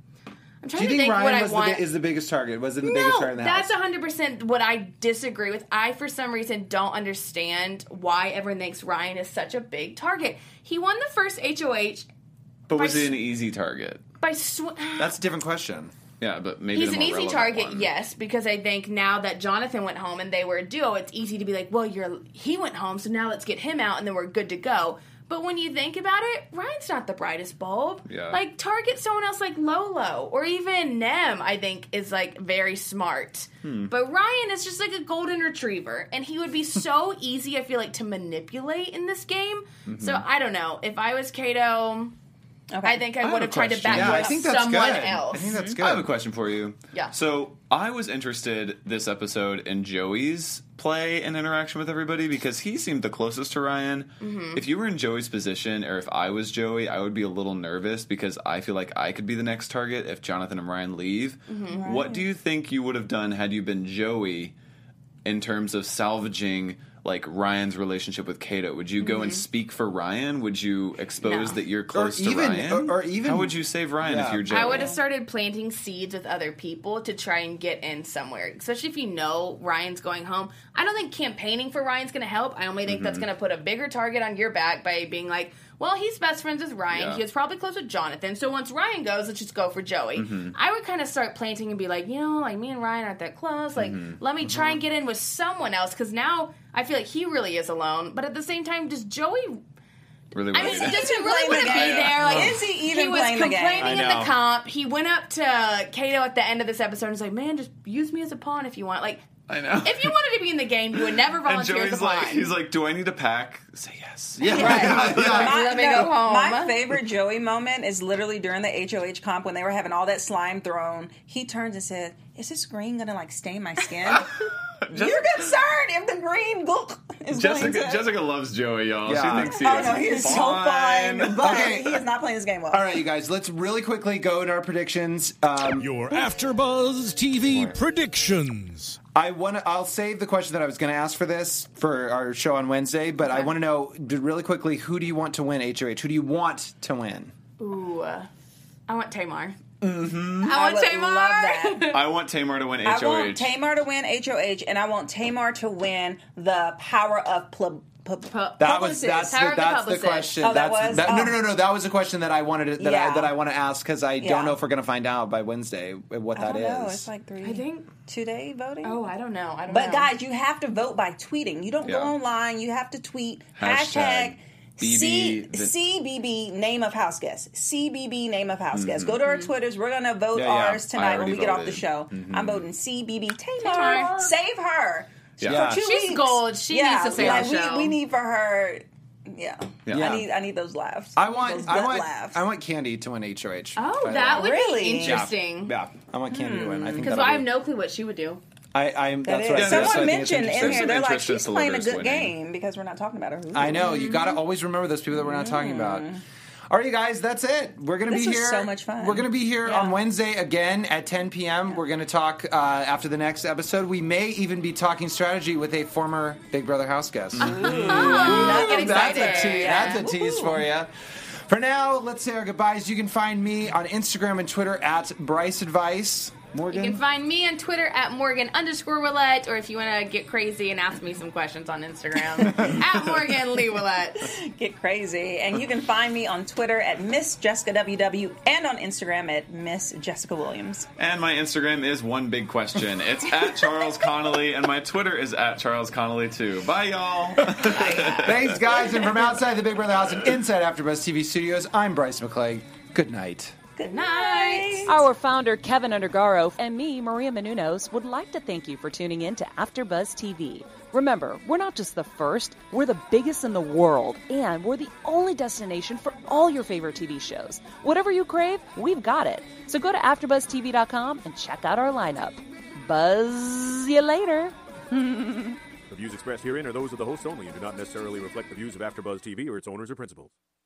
I'm trying Do you to think, think Ryan what I was want. The, is the biggest target? Was it the no, biggest target in the that's house? one hundred percent what I disagree with. I, for some reason, don't understand why everyone thinks Ryan is such a big target. He won the first H O H... But was by, it an easy target? By sw- That's a different question. Yeah, but maybe he's the an more easy relevant target, one. yes, because I think now that Jonathan went home and they were a duo, it's easy to be like, well, you're he went home, so now let's get him out, and then we're good to go. But when you think about it, Ryan's not the brightest bulb. Yeah. Like, target someone else like Lolo, or even Nem, I think, is, like, very smart. Hmm. But Ryan is just like a golden retriever, and he would be so easy, I feel like, to manipulate in this game. Mm-hmm. So, I don't know. If I was Kato... Okay. I think I, I would have tried to back yeah, up I think that's someone good. else. I think that's good. I have a question for you. Yeah. So I was interested this episode in Joey's play and interaction with everybody because he seemed the closest to Ryan. Mm-hmm. If you were in Joey's position, or if I was Joey, I would be a little nervous because I feel like I could be the next target if Jonathan and Ryan leave. Mm-hmm. Right. What do you think you would have done had you been Joey in terms of salvaging like Ryan's relationship with Kato? Would you go mm-hmm. and speak for Ryan? Would you expose no. that you're close or even, to Ryan? Or, or even, how would you save Ryan yeah. if you're Joey? I would have started planting seeds with other people to try and get in somewhere. Especially if you know Ryan's going home. I don't think campaigning for Ryan's going to help. I only think mm-hmm. that's going to put a bigger target on your back by being like, well, he's best friends with Ryan. Yeah. He was probably close with Jonathan. So once Ryan goes, let's just go for Joey. Mm-hmm. I would kind of start planting and be like, you know, like me and Ryan aren't that close. Like, mm-hmm. let me try mm-hmm. and get in with someone else. Because now I feel like he really is alone. But at the same time, does Joey... Really I mean, does he really want to be there? Like, is he even he was playing the game? complaining in the comp. He went up to Kato at the end of this episode and was like, man, just use me as a pawn if you want. Like, I know. If you wanted to be in the game, you would never volunteer and as a Joey's pawn. like, he's like, do I need a pack? Say yes. Yeah. Right. yeah. My, Let me no, go home. My favorite Joey moment is literally during the H O H comp when they were having all that slime thrown. He turns and said, is this green going to, like, stain my skin? Jessica, You're concerned if the green look is Jessica, going to... Jessica loves Joey, y'all. Yeah. She thinks he Oh, is no, he is so fine. fun. But Okay. he is not playing this game well. All right, you guys, let's really quickly go into our predictions. Um, Your AfterBuzz T V predictions. I want to. I'll save the question that I was going to ask for this for our show on Wednesday, but I want to know really quickly: who do you want to win H O H? Who do you want to win? Ooh, uh, I want Tamar. Mm-hmm. I want I would Tamar. love that. I want Tamar to win H I O want H. Tamar to win H O H, and I want Tamar to win the power of pl- pu- That was that's the, Power of the that's the publicist. question. Oh, that that's, was? that, Oh. No, no, no, no. That was a question that I wanted to, that I Yeah. that I want to ask because I Yeah. don't know if we're going to find out by Wednesday what I that don't is. know. It's like three. I think. two day voting. Oh, I don't know. I don't But know. guys, you have to vote by tweeting. You don't Yeah. go online. You have to tweet Hashtag hashtag. B B C, the- C B B name of house guest. C B B name of house guest. Go to our Twitters. We're gonna vote Yeah, yeah. ours I tonight when already we get off the voted. show. Mhm. I'm voting C B B. Tamar, Tamar. save her. Yeah. For two She's weeks. gold. She yeah, needs to save like, the we, show. we need for her. Yeah. Yeah. I need. I need those laughs. I those want, I gut want, laughs. I want Candy to win H O H. Oh, by the that way. would Really? be interesting. Yeah, I want Candy to win. I think Because that'll I have be- no clue what she would do. I, I'm. That That's is. what I that's Someone what I think is mentioned in interesting. here, some they're like, interest in she's playing a Celebrus good winning. game because we're not talking about her. I know. You got to always remember those people that we're not talking about. All right, you guys, that's it. We're going to This be was here. so much fun. We're going to be here Yeah. on Wednesday again at ten p.m. We're going to talk uh, after the next episode. We may even be talking strategy with a former Big Brother house guest. Oh, get That's excited. a tease. That's a tease for you. For now, let's say our goodbyes. You can find me on Instagram and Twitter at Bryce Advice. Morgan? You can find me on Twitter at Morgan underscore Willette, or if you want to get crazy and ask me some questions on Instagram, at Morgan Lee Willette. Get crazy. And you can find me on Twitter at Miss Jessica W W and on Instagram at Miss Jessica Williams. And my Instagram is one big question. It's at Charles Connolly, and my Twitter is at Charles Connolly too. Bye, y'all. Thanks, guys. And from outside the Big Brother house and inside AfterBuzz T V studios, I'm Bryce McClegg. Good night. Good night. Our founder, Kevin Undergaro, and me, Maria Menounos, would like to thank you for tuning in to AfterBuzz T V. Remember, we're not just the first, we're the biggest in the world, and we're the only destination for all your favorite T V shows. Whatever you crave, we've got it. So go to after buzz T V dot com and check out our lineup. Buzz you later. The views expressed herein are those of the host only and do not necessarily reflect the views of AfterBuzz T V or its owners or principals.